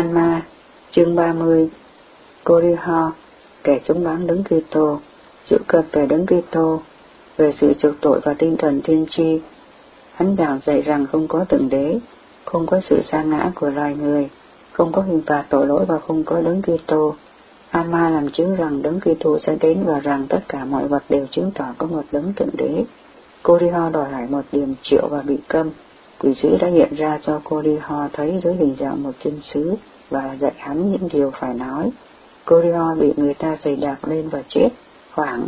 Alma, chương 30. Cô-ri-ho, kẻ chống bán Đấng Kitô, chịu cập về Đấng Kitô, về sự chuộc tội và tinh thần tiên tri. Hắn giảng dạy rằng không có thượng đế, không có sự sa ngã của loài người, không có hình phạt tội lỗi và không có Đấng Kitô. Alma làm chứng rằng Đấng Kitô sẽ đến và rằng tất cả mọi vật đều chứng tỏ có một Đấng thượng đế. Cô-ri-ho đòi hỏi một điềm triệu và bị câm. Quỷ dữ đã hiện ra cho Cô-ri-ho thấy dưới hình dạng một thiên sứ và dạy hắn những điều phải nói. Cô-ri-ho bị người ta giày đạp lên và chết khoảng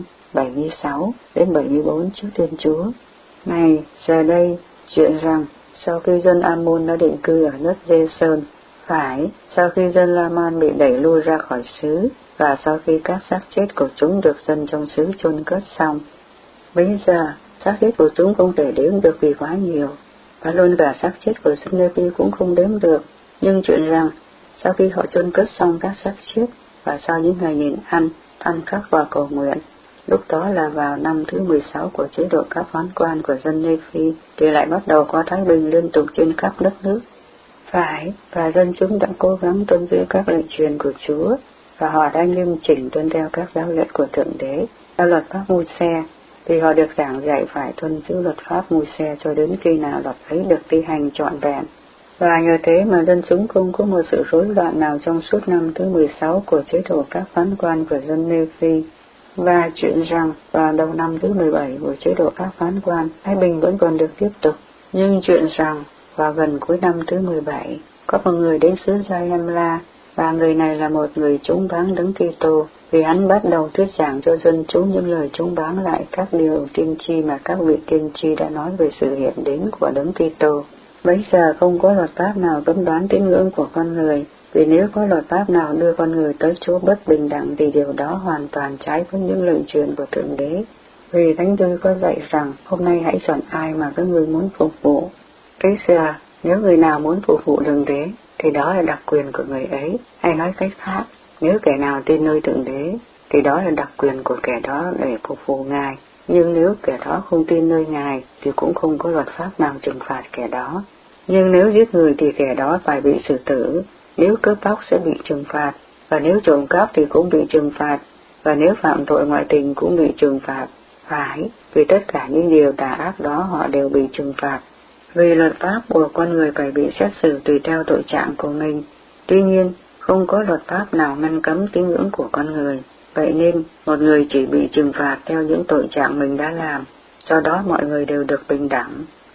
76 đến 74 trước Thiên Chúa. Này, giờ đây, chuyện rằng sau khi dân Ammon đã định cư ở nước Giê-sơn, phải, sau khi dân La-man bị đẩy lui ra khỏi xứ, và sau khi các xác chết của chúng được dân trong xứ chôn cất xong, bây giờ xác chết của chúng không thể đếm được vì quá nhiều, và luôn cả xác chết của dân Lê-vi cũng không đếm được. Nhưng chuyện rằng sau khi họ chôn cất xong các xác chết và sau những ngày nhịn ăn, than khóc và cầu nguyện, lúc đó là vào năm thứ 16 của chế độ các phán quan của dân Lê-vi, thì lại bắt đầu có thái bình liên tục trên khắp đất nước. Phải, và dân chúng đã cố gắng tuân giữ các lệnh truyền của Chúa, và họ đã nghiêm chỉnh tuân theo các giáo lệnh của Thượng Đế, theo luật pháp Môi-se, vì họ được giảng dạy phải tuân giữ luật pháp Môi-se cho đến khi nào luật ấy được thi hành trọn vẹn. Và nhờ thế mà dân chúng không có một sự rối loạn nào trong suốt năm thứ 16 của chế độ các phán quan của dân Lê-vi. Và chuyện rằng vào đầu năm thứ 17 của chế độ các phán quan, thái bình vẫn còn được tiếp tục. Nhưng chuyện rằng vào gần cuối năm thứ 17, có một người đến xứ Gia-em-la, và người này là một người chống báng Đấng Kitô, vì hắn bắt đầu thuyết giảng cho dân chúng những lời chống báng lại các điều tiên tri mà các vị tiên tri đã nói về sự hiện đến của Đấng Kitô. Bấy giờ không có luật pháp nào cấm đoán tín ngưỡng của con người, vì nếu có luật pháp nào đưa con người tới chỗ bất bình đẳng thì điều đó hoàn toàn trái với những lệnh truyền của Thượng Đế. Vì Thánh Thư có dạy rằng hôm nay hãy chọn ai mà các ngươi muốn phục vụ. Bây giờ, nếu người nào muốn phục vụ Thượng Đế, thì đó là đặc quyền của người ấy. Hay nói cách khác, nếu kẻ nào tin nơi Thượng Đế, thì đó là đặc quyền của kẻ đó để phục vụ Ngài. Nhưng nếu kẻ đó không tin nơi Ngài, thì cũng không có luật pháp nào trừng phạt kẻ đó. Nhưng nếu giết người thì kẻ đó phải bị xử tử, nếu cướp bóc sẽ bị trừng phạt, và nếu trộm cắp thì cũng bị trừng phạt, và nếu phạm tội ngoại tình cũng bị trừng phạt. Phải, vì tất cả những điều tà ác đó họ đều bị trừng phạt. Vì luật pháp buộc con người phải bị xét xử tùy theo tội trạng của mình. Tuy nhiên, không có luật pháp nào ngăn cấm tín ngưỡng của con người. Vậy nên, một người chỉ bị trừng phạt theo những tội trạng mình đã làm, do đó mọi người đều được bình đẳng.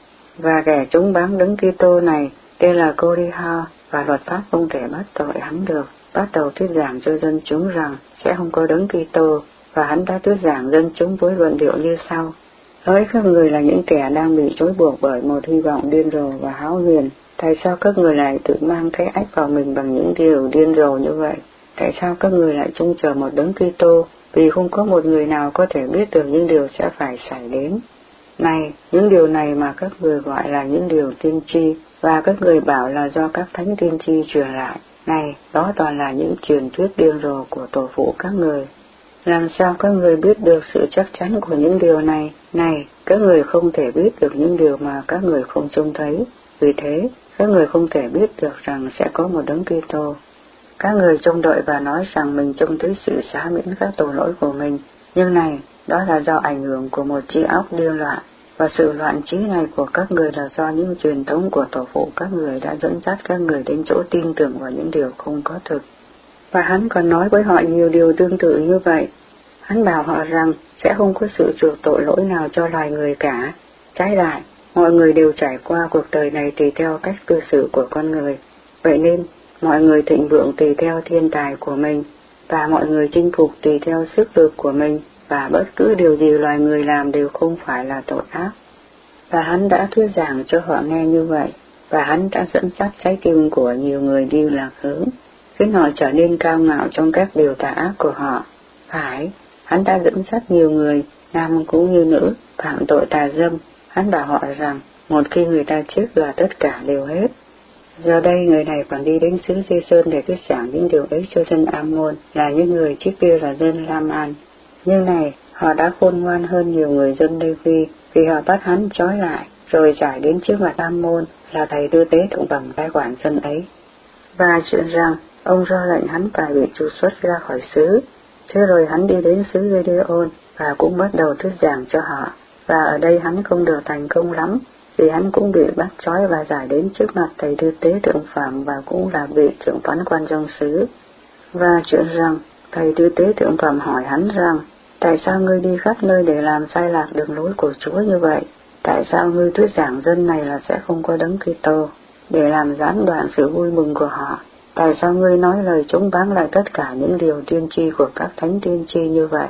Và kẻ chống báng Đấng Kitô này tên là Cô-ri-ho, và luật pháp không thể bắt tội hắn được. Bắt đầu thuyết giảng cho dân chúng rằng sẽ không có Đấng Kitô, và hắn đã thuyết giảng dân chúng với luận điệu như sau: Hỡi các người là những kẻ đang bị trói buộc bởi một hy vọng điên rồ và hão huyền, tại sao các người lại tự mang cái ách vào mình bằng những điều điên rồ như vậy? Tại sao các người lại trông chờ một Đấng Kitô, vì không có một người nào có thể biết được những điều sẽ phải xảy đến? Này, những điều này mà các người gọi là những điều tiên tri, và các người bảo là do các thánh tiên tri truyền lại. Này, đó toàn là những truyền thuyết điên rồ của tổ phụ các người. Làm sao các người biết được sự chắc chắn của những điều này? Này, các người không thể biết được những điều mà các người không trông thấy. Vì thế, các người không thể biết được rằng sẽ có một Đấng Kitô. Các người trông đợi và nói rằng mình trông thấy sự xá miễn các tội lỗi của mình. Nhưng này, đó là do ảnh hưởng của một trí óc điên loạn, và sự loạn trí này của các người là do những truyền thống của tổ phụ các người đã dẫn dắt các người đến chỗ tin tưởng vào những điều không có thực. Và hắn còn nói với họ nhiều điều tương tự như vậy. Hắn bảo họ rằng sẽ không có sự chuộc tội lỗi nào cho loài người cả. Trái lại, mọi người đều trải qua cuộc đời này tùy theo cách cư xử của con người. Vậy nên, mọi người thịnh vượng tùy theo thiên tài của mình, và mọi người chinh phục tùy theo sức lực của mình, và bất cứ điều gì loài người làm đều không phải là tội ác. Và hắn đã thuyết giảng cho họ nghe như vậy, và hắn đã dẫn dắt trái tim của nhiều người đi lạc hướng, khiến họ trở nên cao ngạo trong các điều tà ác của họ. Phải, hắn đã dẫn dắt nhiều người, nam cũng như nữ, phạm tội tà dâm. Hắn bảo họ rằng, một khi người ta chết là tất cả đều hết. Giờ đây người này còn đi đến xứ Giê-sơn để thuyết giảng những điều ấy cho dân Ammon, là những người trước kia là dân Lam-an. Nhưng này, họ đã khôn ngoan hơn nhiều người dân Lê-vi, vì họ bắt hắn trói lại, rồi giải đến trước mặt Ammon, là thầy tư tế thượng phẩm cai quản dân ấy. Và chuyện rằng ông ra lệnh hắn phải bị trục xuất ra khỏi xứ. Thế rồi hắn đi đến xứ Gideon và cũng bắt đầu thuyết giảng cho họ. Và ở đây hắn không được thành công lắm, vì hắn cũng bị bắt trói và giải đến trước mặt thầy tư tế thượng phẩm và cũng là vị trưởng phán quan trong xứ. Và chuyện rằng thầy tư tế thượng phẩm hỏi hắn rằng, tại sao ngươi đi khắp nơi để làm sai lạc đường lối của Chúa như vậy? Tại sao ngươi thuyết giảng dân này là sẽ không có Đấng Kitô, để làm gián đoạn sự vui mừng của họ? Tại sao ngươi nói lời chống báng lại tất cả những điều tiên tri của các thánh tiên tri như vậy?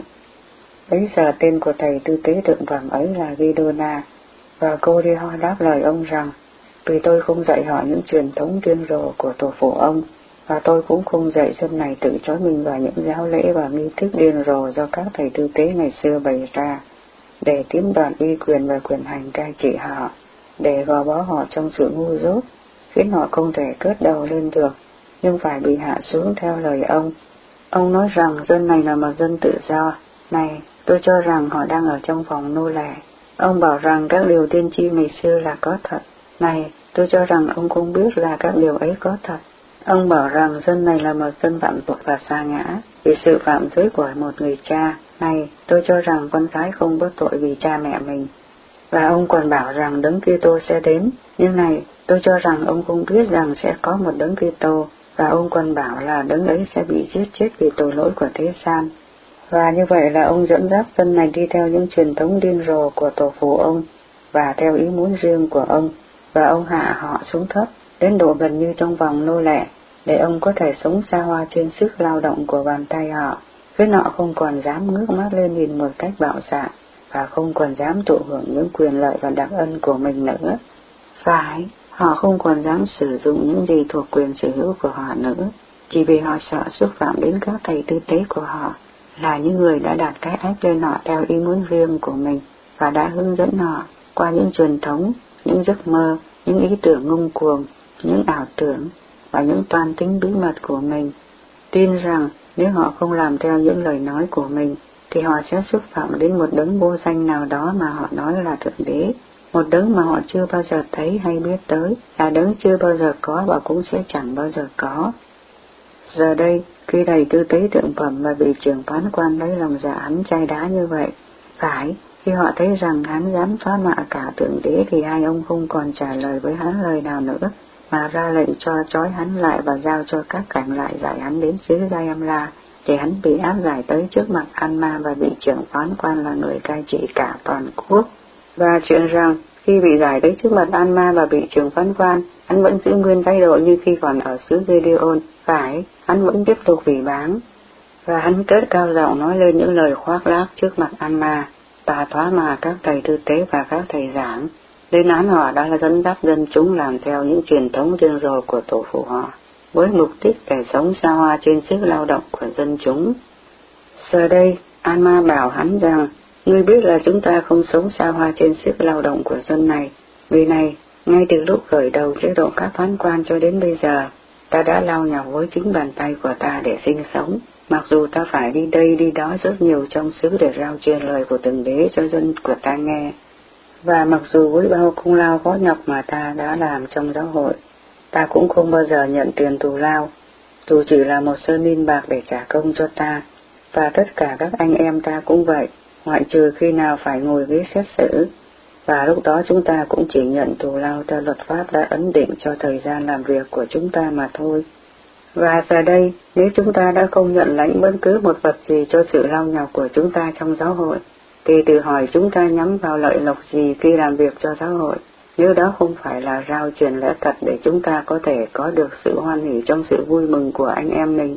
Bấy giờ tên của thầy tư tế thượng phẩm ấy là Gidona, và cô đi ho đáp lời ông rằng, vì tôi không dạy họ những truyền thống điên rồ của tổ phụ ông, và tôi cũng không dạy dân này tự trói mình vào những giáo lễ và nghi thức điên rồ do các thầy tư tế ngày xưa bày ra, để chiếm đoạt uy quyền và quyền hành cai trị họ, để gò bó họ trong sự ngu dốt, khiến họ không thể cất đầu lên được, nhưng phải bị hạ xuống theo lời ông. Ông nói rằng dân này là một dân tự do. Này, tôi cho rằng họ đang ở trong vòng nô lệ. Ông bảo rằng các điều tiên tri ngày xưa là có thật. Này, tôi cho rằng ông không biết là các điều ấy có thật. Ông bảo rằng dân này là một dân phạm tội và sa ngã vì sự phạm giới của một người cha. Này, tôi cho rằng con cái không có tội vì cha mẹ mình. Và ông còn bảo rằng Đấng Kitô sẽ đến. Nhưng này, tôi cho rằng ông không biết rằng sẽ có một Đấng Kitô, và ông còn bảo là Đấng ấy sẽ bị giết chết vì tội lỗi của thế gian. Và như vậy là ông dẫn dắt dân này đi theo những truyền thống điên rồ của tổ phụ ông, và theo ý muốn riêng của ông, và ông hạ họ xuống thấp, đến độ gần như trong vòng nô lệ, để ông có thể sống xa hoa trên sức lao động của bàn tay họ, khiến họ không còn dám ngước mắt lên nhìn một cách bạo dạn, và không còn dám thụ hưởng những quyền lợi và đặc ân của mình nữa. Phải, họ không còn dám sử dụng những gì thuộc quyền sở hữu của họ nữa, chỉ vì họ sợ xúc phạm đến các thầy tư tế của họ, là những người đã đặt cái ách lên họ theo ý muốn riêng của mình, và đã hướng dẫn họ qua những truyền thống, những giấc mơ, những ý tưởng ngông cuồng, những ảo tưởng, và những toan tính bí mật của mình, tin rằng nếu họ không làm theo những lời nói của mình, thì họ sẽ xúc phạm đến một đấng vô danh nào đó mà họ nói là Thượng Đế, một đấng mà họ chưa bao giờ thấy hay biết tới, là đấng chưa bao giờ có và cũng sẽ chẳng bao giờ có. Giờ đây, khi thầy tư tế thượng phẩm và vị trưởng phán quan lấy lòng dạ hắn chai đá như vậy, phải, khi họ thấy rằng hắn dám phá mạ cả Thượng Đế thì hai ông không còn trả lời với hắn lời nào nữa, mà ra lệnh cho trói hắn lại và giao cho các cảnh lại giải hắn đến xứ Giam-la, để hắn bị áp giải tới trước mặt An-ma và vị trưởng phán quan là người cai trị cả toàn quốc. Và chuyện rằng, khi bị giải tới trước mặt An-ma và vị trưởng phán quan, hắn vẫn giữ nguyên thái độ như khi còn ở xứ Gideon, phải, hắn vẫn tiếp tục phỉ báng. Và hắn cất cao giọng nói lên những lời khoác lác trước mặt An-ma, và thoá mạ các thầy tư tế và các thầy giảng, lên án họ đã dẫn dắt dân chúng làm theo những truyền thống điên rồ của tổ phụ họ, với mục đích để sống xa hoa trên sức lao động của dân chúng. Giờ đây, An-ma bảo hắn rằng, ngươi biết là chúng ta không sống xa hoa trên sức lao động của dân này, vì này, ngay từ lúc khởi đầu chế độ các phán quan cho đến bây giờ, ta đã lao nhọc với chính bàn tay của ta để sinh sống, mặc dù ta phải đi đây đi đó rất nhiều trong xứ để rao truyền lời của Thượng Đế cho dân của ta nghe. Và mặc dù với bao công lao khó nhọc mà ta đã làm trong giáo hội, ta cũng không bao giờ nhận tiền thù lao, dù chỉ là một sơn ninh bạc để trả công cho ta, và tất cả các anh em ta cũng vậy, ngoại trừ khi nào phải ngồi ghế xét xử, và lúc đó chúng ta cũng chỉ nhận thù lao theo luật pháp đã ấn định cho thời gian làm việc của chúng ta mà thôi. Và giờ đây, nếu chúng ta đã không nhận lãnh bất cứ một vật gì cho sự lao nhọc của chúng ta trong giáo hội, thì tự hỏi chúng ta nhắm vào lợi lộc gì khi làm việc cho giáo hội, nếu đó không phải là rao truyền lẽ thật để chúng ta có thể có được sự hoan hỉ trong sự vui mừng của anh em mình.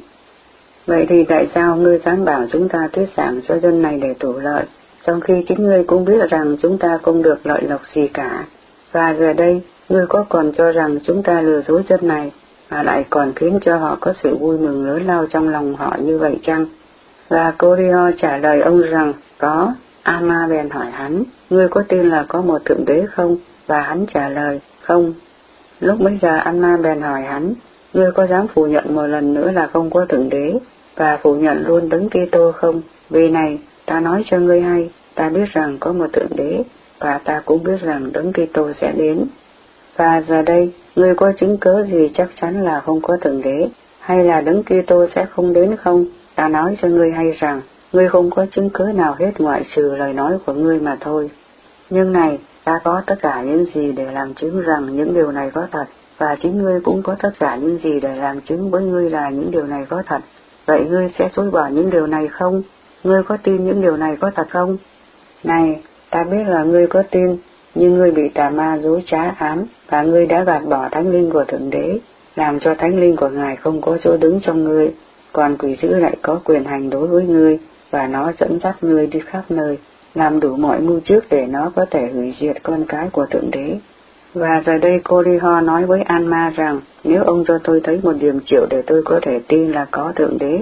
Vậy thì tại sao ngươi dám bảo chúng ta thuyết giảng cho dân này để thủ lợi, trong khi chính ngươi cũng biết rằng chúng ta không được lợi lộc gì cả? Và giờ đây, ngươi có còn cho rằng chúng ta lừa dối dân này, mà lại còn khiến cho họ có sự vui mừng lớn lao trong lòng họ như vậy chăng? Và Cô-ri-ho trả lời ông rằng, có. An-ma bèn hỏi hắn, ngươi có tin là có một Thượng Đế không? Và hắn trả lời, không. Lúc bấy giờ An-ma bèn hỏi hắn, ngươi có dám phủ nhận một lần nữa là không có Thượng Đế, và phủ nhận luôn Đấng Kitô không? Vì này, ta nói cho ngươi hay, ta biết rằng có một Thượng Đế, và ta cũng biết rằng Đấng Kitô sẽ đến. Và giờ đây, ngươi có chứng cớ gì chắc chắn là không có Thượng Đế, hay là Đấng Kitô sẽ không đến không? Ta nói cho ngươi hay rằng, ngươi không có chứng cớ nào hết ngoại trừ lời nói của ngươi mà thôi. Nhưng này, ta có tất cả những gì để làm chứng rằng những điều này có thật, và chính ngươi cũng có tất cả những gì để làm chứng với ngươi là những điều này có thật. Vậy ngươi sẽ chối bỏ những điều này không? Ngươi có tin những điều này có thật không? Này, ta biết là ngươi có tin, nhưng ngươi bị tà ma dối trá ám, và ngươi đã gạt bỏ thánh linh của Thượng Đế, làm cho thánh linh của Ngài không có chỗ đứng trong ngươi, còn quỷ dữ lại có quyền hành đối với ngươi, và nó dẫn dắt ngươi đi khắp nơi, làm đủ mọi mưu trước để nó có thể hủy diệt con cái của Thượng Đế. Và giờ đây cô Đi-ho nói với An-ma rằng, nếu ông cho tôi thấy một điểm triệu để tôi có thể tin là có Thượng Đế,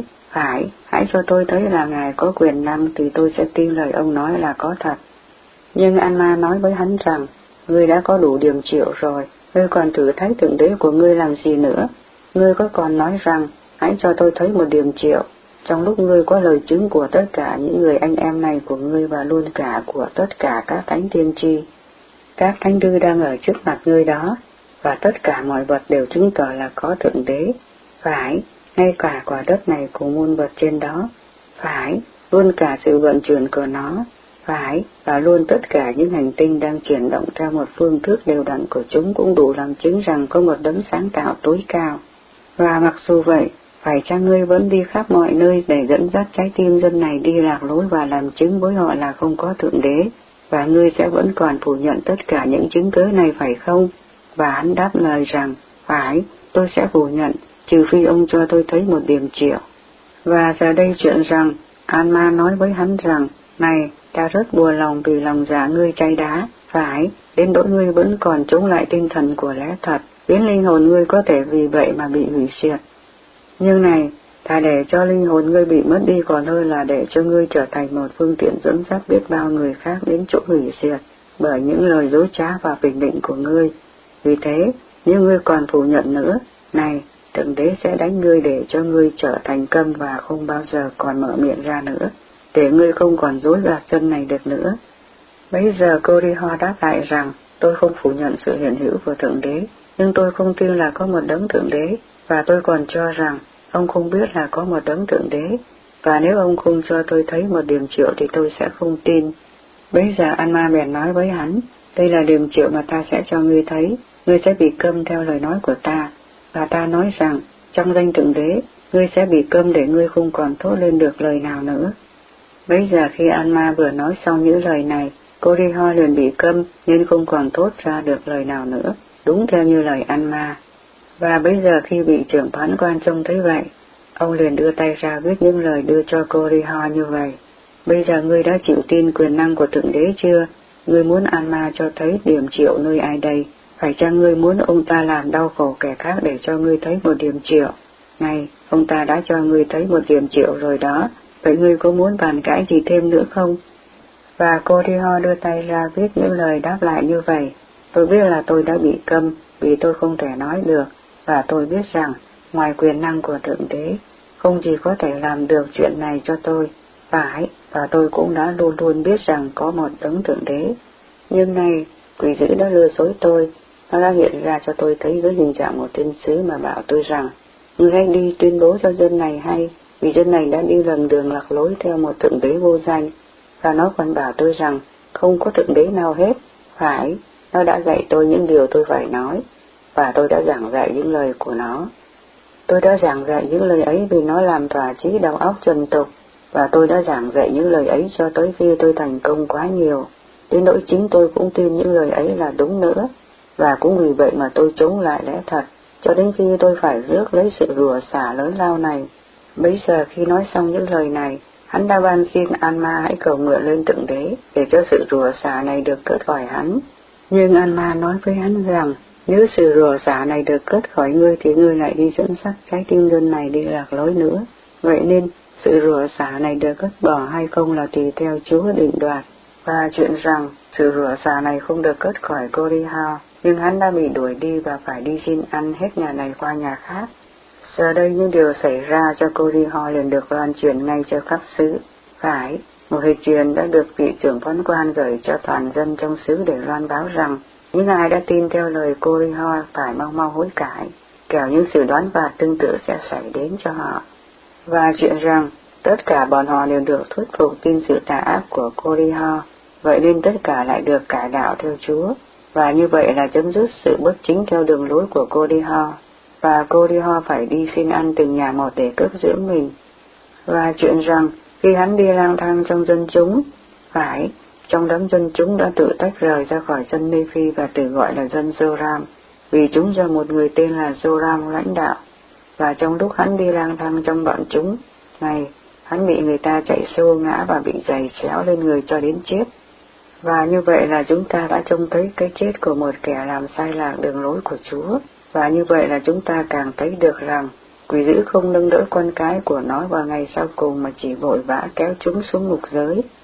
hãy cho tôi thấy là Ngài có quyền năng thì tôi sẽ tin lời ông nói là có thật. Nhưng An-ma nói với hắn rằng, ngươi đã có đủ điểm triệu rồi, ngươi còn thử thấy Thượng Đế của ngươi làm gì nữa? Ngươi có còn nói rằng, hãy cho tôi thấy một điểm triệu, trong lúc ngươi có lời chứng của tất cả những người anh em này của ngươi và luôn cả của tất cả các thánh tiên tri. Các thánh thư đang ở trước mặt ngươi đó, và tất cả mọi vật đều chứng tỏ là có Thượng Đế. Phải, ngay cả quả đất này cùng muôn vật trên đó. Phải, luôn cả sự vận chuyển của nó. Phải, và luôn tất cả những hành tinh đang chuyển động theo một phương thức đều đặn của chúng cũng đủ làm chứng rằng có một đấng sáng tạo tối cao. Và mặc dù vậy, phải chăng ngươi vẫn đi khắp mọi nơi để dẫn dắt trái tim dân này đi lạc lối và làm chứng với họ là không có Thượng Đế? Và ngươi sẽ vẫn còn phủ nhận tất cả những chứng cớ này phải không? Và hắn đáp lời rằng, phải, tôi sẽ phủ nhận, trừ phi ông cho tôi thấy một điểm triệu. Và giờ đây chuyện rằng, An-ma nói với hắn rằng, này, ta rất buồn lòng vì lòng dạ ngươi chai đá, phải, đến nỗi ngươi vẫn còn chống lại tinh thần của lẽ thật, khiến linh hồn ngươi có thể vì vậy mà bị hủy diệt. Nhưng này, thà để cho linh hồn ngươi bị mất đi còn hơn là để cho ngươi trở thành một phương tiện dẫn dắt biết bao người khác đến chỗ hủy diệt, bởi những lời dối trá và bình định của ngươi. Vì thế, nếu ngươi còn phủ nhận nữa, này, Thượng Đế sẽ đánh ngươi để cho ngươi trở thành câm và không bao giờ còn mở miệng ra nữa, để ngươi không còn dối gạt dân này được nữa. Bây giờ cô Đi-ho đáp lại rằng, tôi không phủ nhận sự hiện hữu của Thượng Đế, nhưng tôi không tin là có một đấng Thượng Đế, và tôi còn cho rằng, ông không biết là có một đấng Thượng Đế, và nếu ông không cho tôi thấy một điểm triệu thì tôi sẽ không tin. Bây giờ An-ma bèn nói với hắn, đây là điểm triệu mà ta sẽ cho ngươi thấy, ngươi sẽ bị câm theo lời nói của ta, và ta nói rằng, trong danh Thượng Đế, ngươi sẽ bị câm để ngươi không còn thốt lên được lời nào nữa. Bây giờ khi An-ma vừa nói xong những lời này, cô Đi-ho liền bị câm nên không còn thốt ra được lời nào nữa, đúng theo như lời An-ma. Và bây giờ khi vị trưởng phán quan trông thấy vậy, ông liền đưa tay ra viết những lời đưa cho cô Đi-ho như vậy. Bây giờ ngươi đã chịu tin quyền năng của Thượng Đế chưa? Ngươi muốn An-ma cho thấy điểm triệu nơi ai đây? Phải chăng ngươi muốn ông ta làm đau khổ kẻ khác để cho ngươi thấy một điểm triệu? Này, ông ta đã cho ngươi thấy một điểm triệu rồi đó, vậy ngươi có muốn bàn cãi gì thêm nữa không? Và cô Đi-ho đưa tay ra viết những lời đáp lại như vậy. Tôi biết là tôi đã bị câm vì tôi không thể nói được, và tôi biết rằng, ngoài quyền năng của Thượng Đế, không gì có thể làm được chuyện này cho tôi. Phải, và tôi cũng đã luôn luôn biết rằng có một đấng Thượng Đế. Nhưng này, quỷ dữ đã lừa dối tôi, nó đã hiện ra cho tôi thấy dưới hình trạng một thiên sứ mà bảo tôi rằng, ngươi hãy đi tuyên bố cho dân này hay, vì dân này đã đi lầm đường lạc lối theo một Thượng Đế vô danh. Và nó còn bảo tôi rằng, không có Thượng Đế nào hết. Phải, nó đã dạy tôi những điều tôi phải nói, và tôi đã giảng dạy những lời của nó. Tôi đã giảng dạy những lời ấy vì nó làm thỏa chí đầu óc trần tục, và tôi đã giảng dạy những lời ấy cho tới khi tôi thành công quá nhiều. Đến nỗi chính tôi cũng tin những lời ấy là đúng nữa, và cũng vì vậy mà tôi chống lại lẽ thật, cho đến khi tôi phải rước lấy sự rủa xả lớn lao này. Bấy giờ khi nói xong những lời này, hắn đã van xin An-ma hãy cầu nguyện lên Thượng Đế để cho sự rủa xả này được cất khỏi hắn. Nhưng An-ma nói với hắn rằng, nếu sự rủa xả này được cất khỏi ngươi thì ngươi lại đi dẫn dắt trái tim dân này đi lạc lối nữa. Vậy nên, sự rủa xả này được cất bỏ hay không là tùy theo Chúa định đoạt. Và chuyện rằng, sự rủa xả này không được cất khỏi cô Đi-ho, nhưng hắn đã bị đuổi đi và phải đi xin ăn hết nhà này qua nhà khác. Giờ đây những điều xảy ra cho cô Đi-ho liền được loan truyền ngay cho khắp xứ. Phải, một hệ truyền đã được vị trưởng phán quan gửi cho toàn dân trong xứ để loan báo rằng, Những ai đã tin theo lời Cô-ri-ho phải mau mau hối cải, kẻo những sự đoán phạt tương tự sẽ xảy đến cho họ. Và chuyện rằng tất cả bọn họ đều được thuyết phục tin sự tà ác của Cô-ri-ho, vậy nên tất cả lại được cải đạo theo Chúa, và như vậy là chấm dứt sự bất chính theo đường lối của Cô-ri-ho, và Cô-ri-ho phải đi xin ăn từng nhà một để cất dưỡng mình. Và chuyện rằng khi hắn đi lang thang trong dân chúng, trong đám dân chúng đã tự tách rời ra khỏi dân Nephi và tự gọi là dân Joram, vì chúng do một người tên là Joram lãnh đạo. Và trong lúc hắn đi lang thang trong bọn chúng, hắn bị người ta chạy xô ngã và bị giày xéo lên người cho đến chết. Và như vậy là chúng ta đã trông thấy cái chết của một kẻ làm sai lạc đường lối của Chúa, và như vậy là chúng ta càng thấy được rằng quỷ dữ không nâng đỡ con cái của nó vào ngày sau cùng mà chỉ vội vã kéo chúng xuống ngục giới.